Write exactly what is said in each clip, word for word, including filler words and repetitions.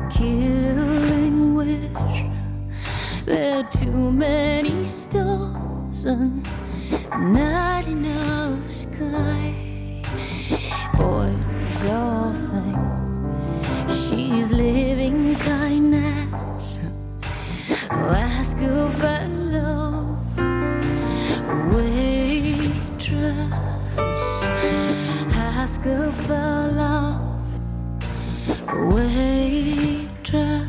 killing wish. There are too many stars and not enough sky. Boys all think she's living kindness. Ask her for love, waitress. Ask her for love, waitress.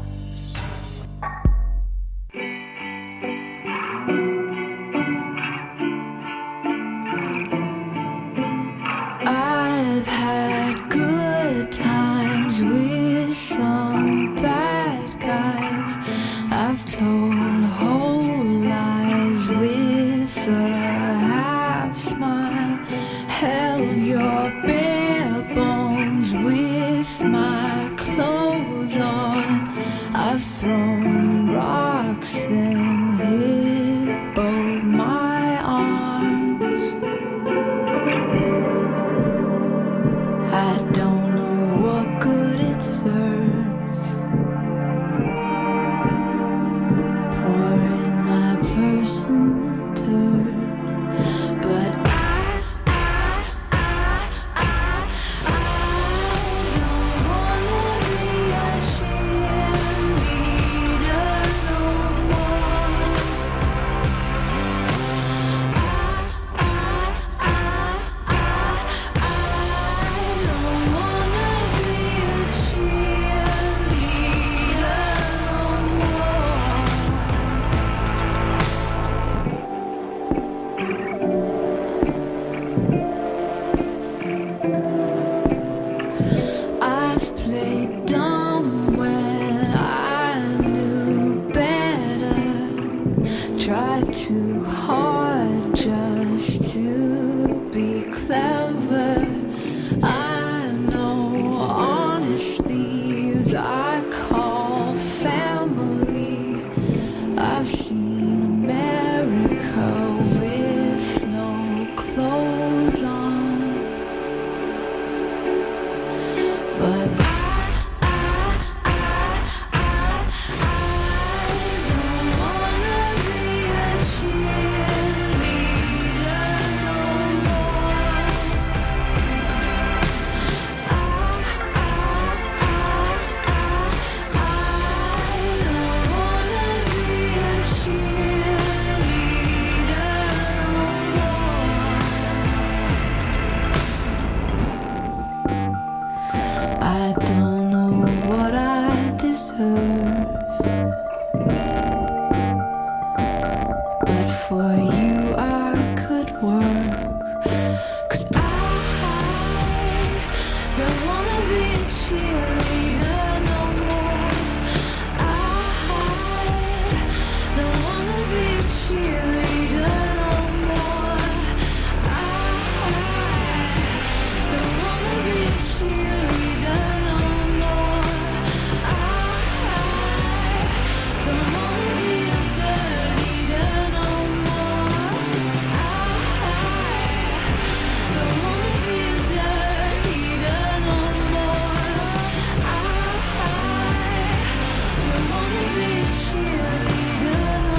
I've had good times with some bad guys. I've told whole lies with a half smile. Held your bare bones with my clothes on. I've thrown rocks then hit both my arms. I don't know what good it serves. Pouring my purse in the dirt. But I, I, I, I, I don't wanna be a cheerleader no more. I, I, I, I, I don't wanna be a cheerleader no more. I've played dumb when I knew better. Tried too hard just to be clever. I know honest thieves I call family. I've seen America with no clothes on. But I, I, I, I, I don't wanna be a cheerleader no more. I, I, I, I, I don't wanna be a cheerleader no more. I don't know what I deserve, but for you I could work. 'Cause I don't wanna be a cheerleader no more. I don't wanna be a cheerleader no more. I don't wanna be a cheerleader no more. I don't wanna be a bird leader no more. I don't wanna be a dirt eater no more. I don't wanna be a cheerleader no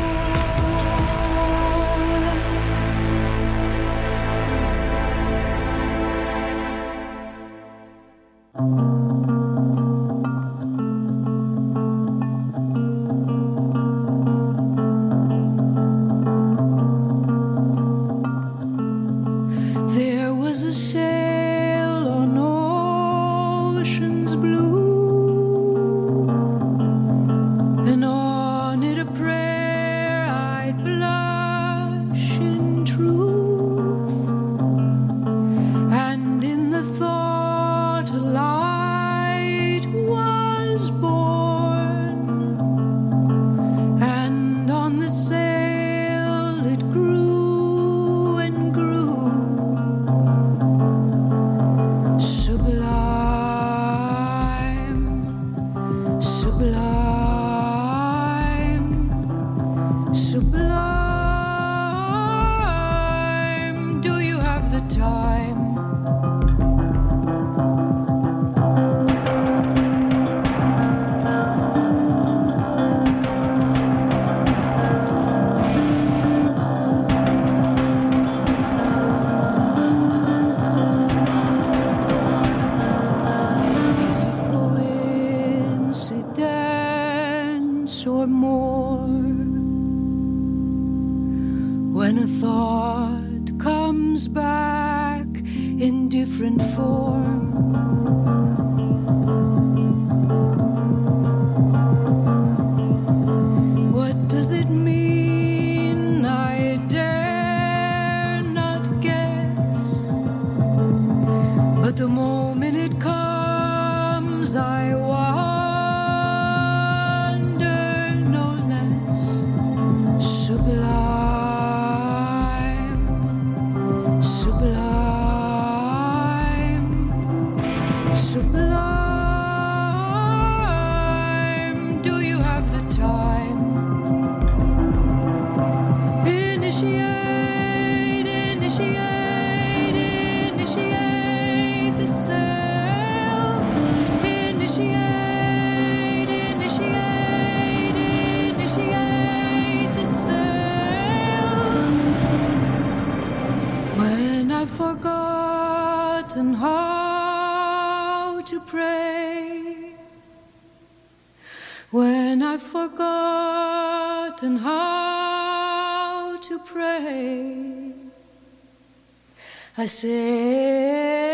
There was a sail on ocean's blue, and on it a prayer I'd blush in truth, and in the thought a light was born, and on the sail it grew and grew. Sublime, sublime, sublime. Do you have the time? once or more. When a thought comes back in different form, what does it mean? I dare not guess, but the moment it comes, I wonder no less. Sublime, sublime, sublime. Do you have the time? Initiate, initiate, initiate the sail. Initiate, initiate, initiate the sail. When I've forgotten how to pray, when I've forgotten how to pray, I say,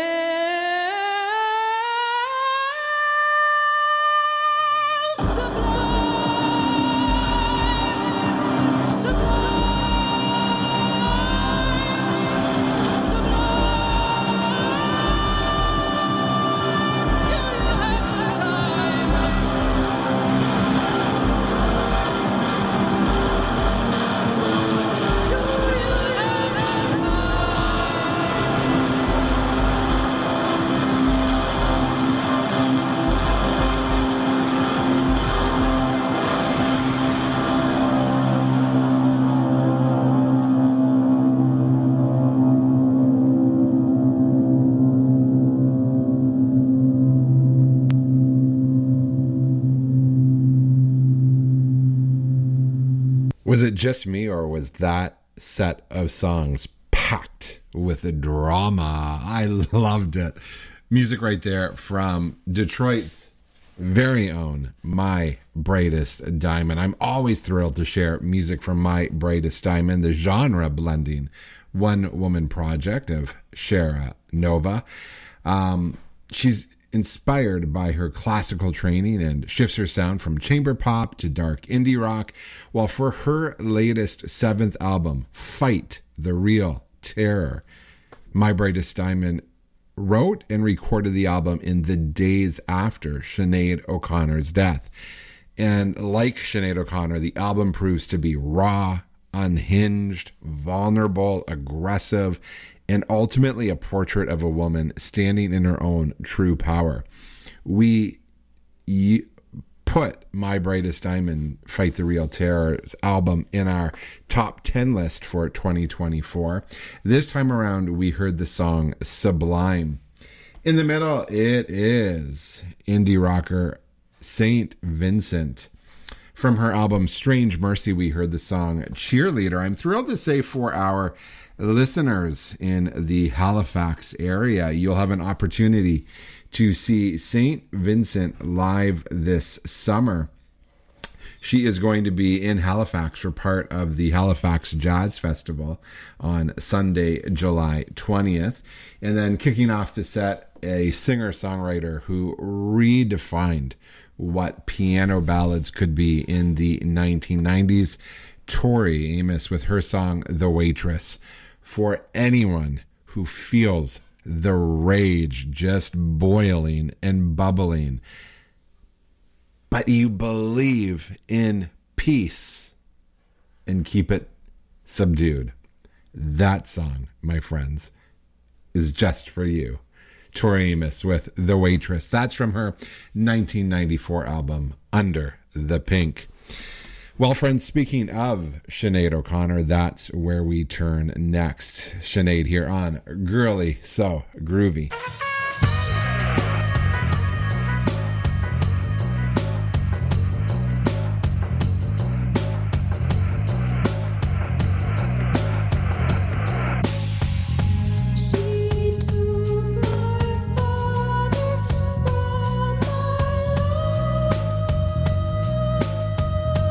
Was it just me, or was that set of songs packed with the drama? I loved it. Music right there from Detroit's very own My Brightest Diamond. I'm always thrilled to share music from My Brightest Diamond, the genre blending one-woman project of Shara Nova. Um, she's inspired by her classical training and shifts her sound from chamber pop to dark indie rock, while for her latest seventh album, Fight the Real Terror, My Brightest Diamond wrote and recorded the album in the days after Sinead O'Connor's death. And like Sinead O'Connor, the album proves to be raw, unhinged, vulnerable, aggressive, and ultimately a portrait of a woman standing in her own true power. We y- put My Brightest Diamond, Fight the Real Terror's album in our top ten list for twenty twenty-four. This time around, we heard the song Sublime. In the middle, it is indie rocker Saint Vincent. From her album Strange Mercy, we heard the song Cheerleader. I'm thrilled to say for our listeners in the Halifax area, you'll have an opportunity to see Saint Vincent live this summer. She is going to be in Halifax for part of the Halifax Jazz Festival on Sunday, July twentieth. And then kicking off the set, a singer-songwriter who redefined what piano ballads could be in the nineteen nineties, Tori Amos, with her song The Waitress. For anyone who feels the rage just boiling and bubbling, but you believe in peace and keep it subdued, that song, my friends, is just for you. Tori Amos with The Waitress. That's from her nineteen ninety-four album, Under the Pink. Well, friends, speaking of Sinead O'Connor, that's where we turn next. Sinead here on Girly So Groovy. She took my father from my life.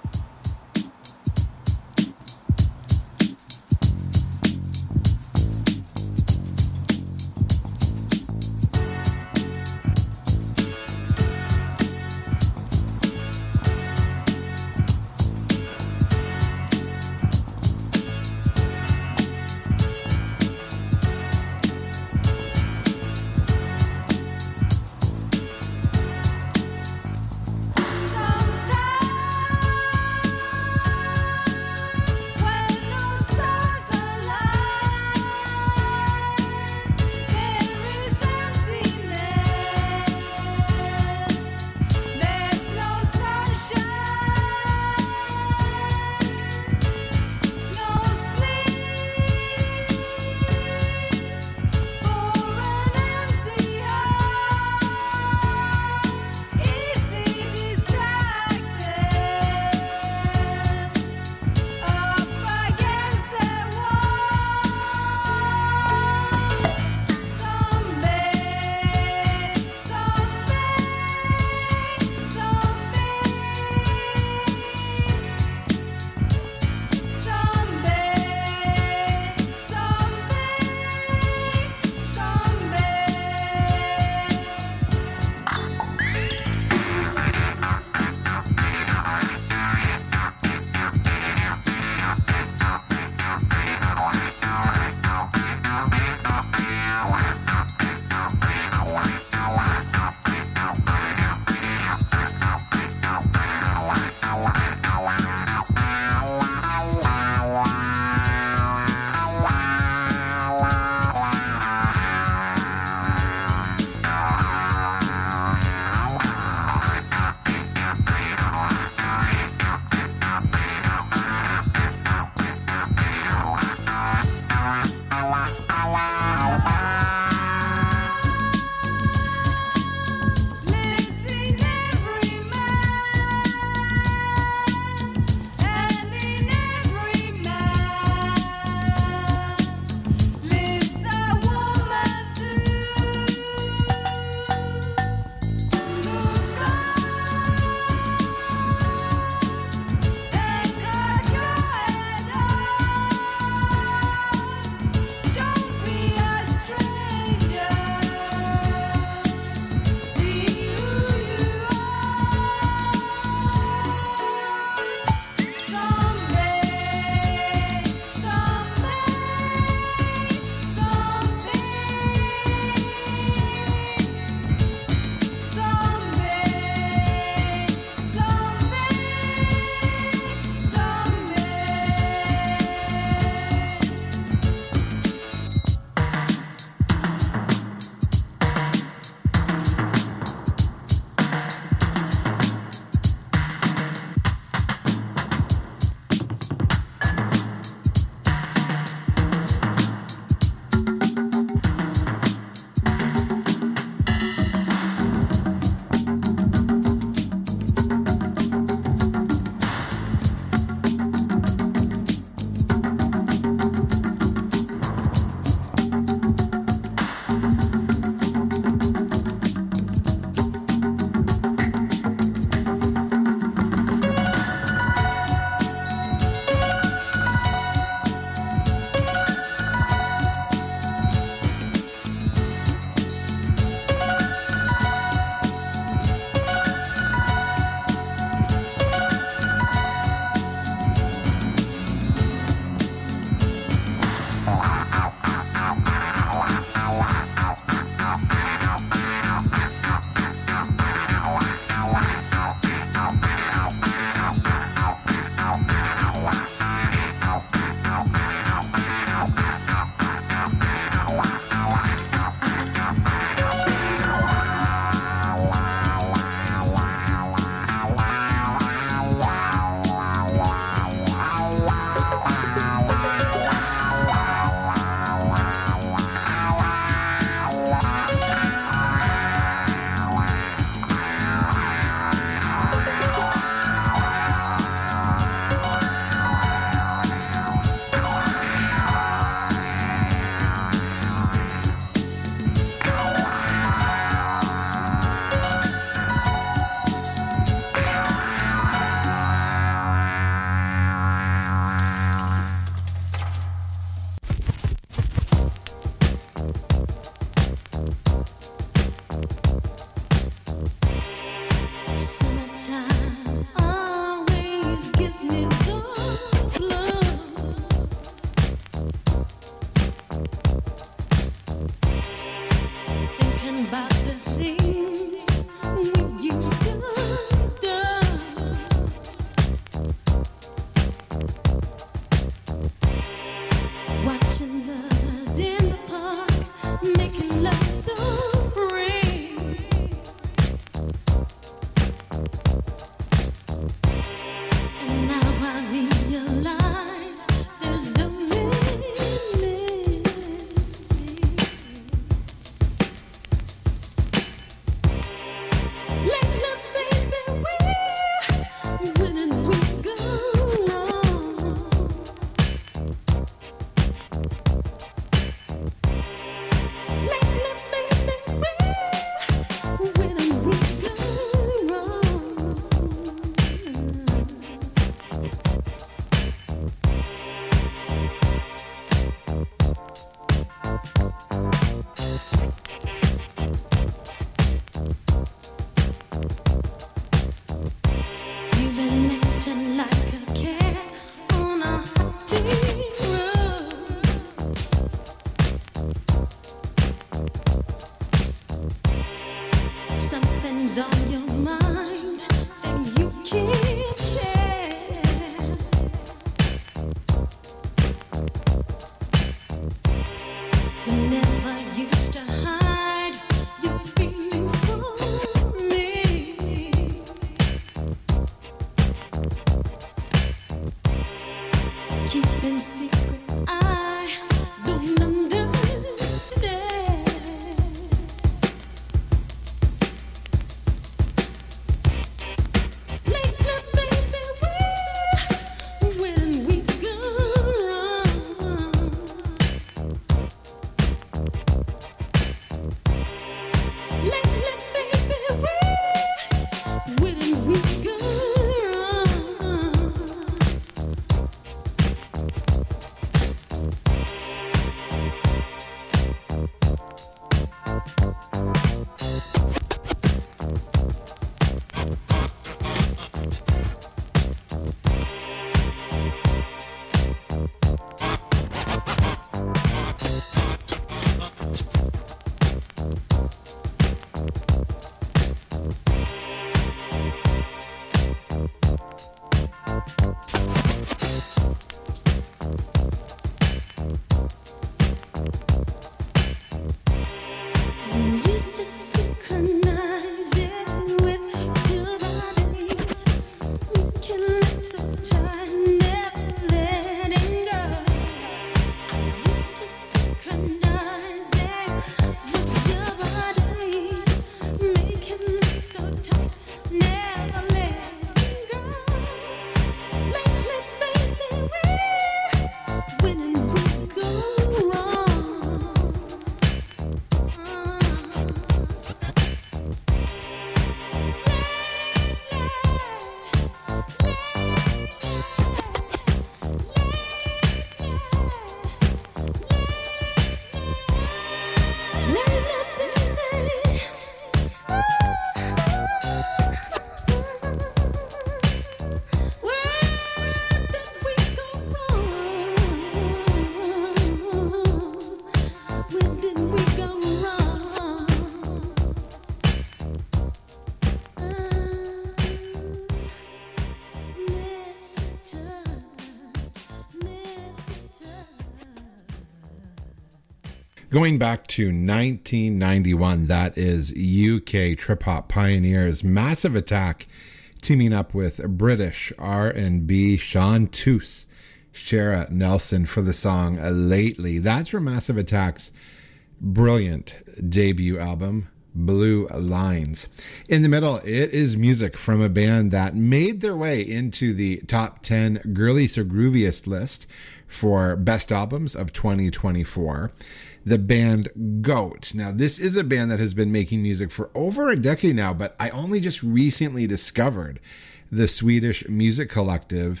Going back to nineteen ninety-one, that is U K trip-hop pioneers Massive Attack teaming up with British R and B Sean Toos, Shara Nelson for the song Lately. That's from Massive Attack's brilliant debut album, Blue Lines. In the middle, it is music from a band that made their way into the top ten Girliest or Grooviest list for best albums of twenty twenty-four. The band Goat. Now, this is a band that has been making music for over a decade now, but I only just recently discovered the Swedish music collective,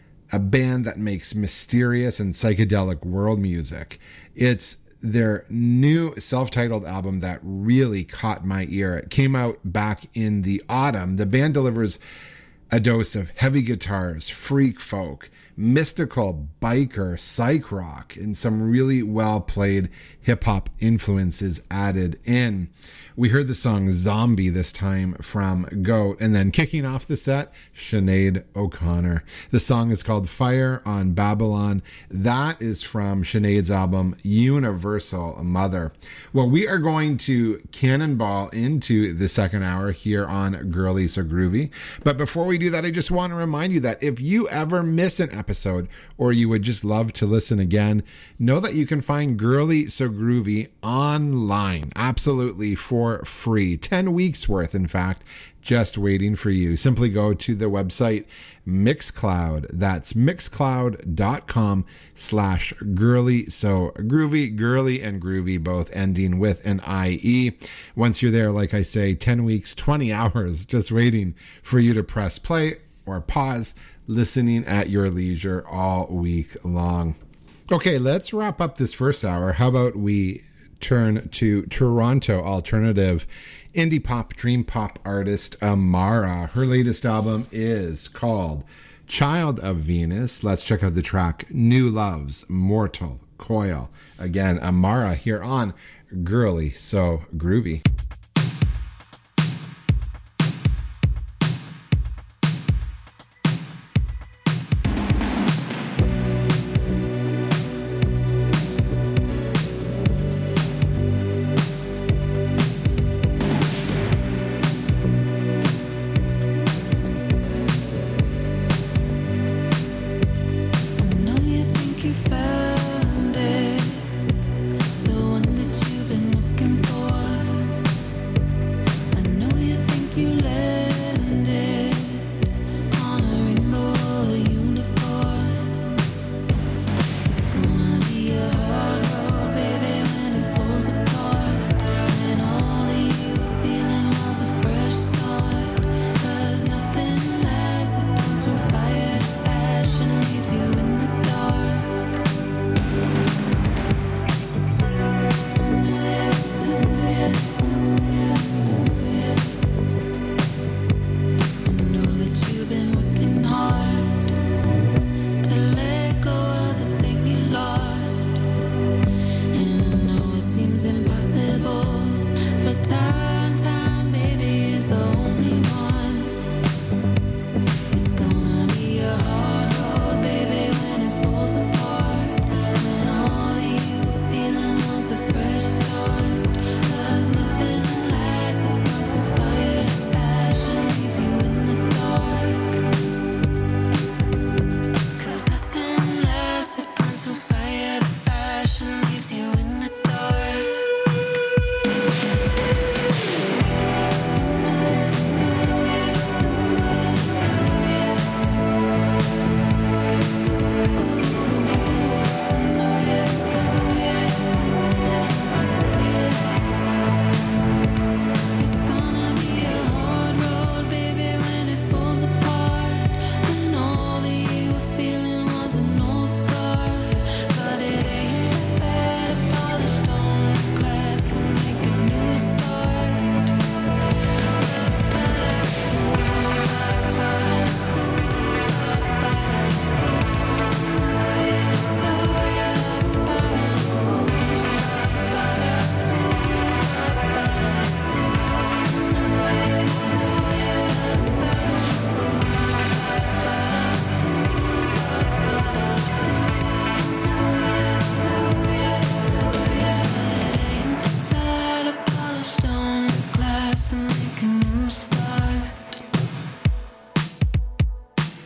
a band that makes mysterious and psychedelic world music. It's their new self-titled album that really caught my ear. It came out back in the autumn. The band delivers A dose of heavy guitars, freak folk, mystical biker, psych rock, and some really well played hip hop influences added in. We heard the song Zombie this time from Goat, and then kicking off the set, Sinead O'Connor. The song is called Fire on Babylon. That is from Sinead's album Universal Mother. Well, we are going to cannonball into the second hour here on Girly So Groovy. But before we do that, I just want to remind you that if you ever miss an episode or you would just love to listen again, know that you can find Girly So Groovy online, absolutely for free. ten weeks worth, in fact, just waiting for you. Simply go to the website Mixcloud. That's mixcloud.com slash girly. So groovy, girly, and groovy, both ending with an I E. Once you're there, like I say, ten weeks, twenty hours, just waiting for you to press play or pause, listening at your leisure all week long. Okay, let's wrap up this first hour. How about we turn to Toronto alternative indie pop, dream pop artist Amara. Her latest album is called Child of Venus. Let's check out the track New Loves Mortal Coil. Again, Amara here on Girly So Groovy.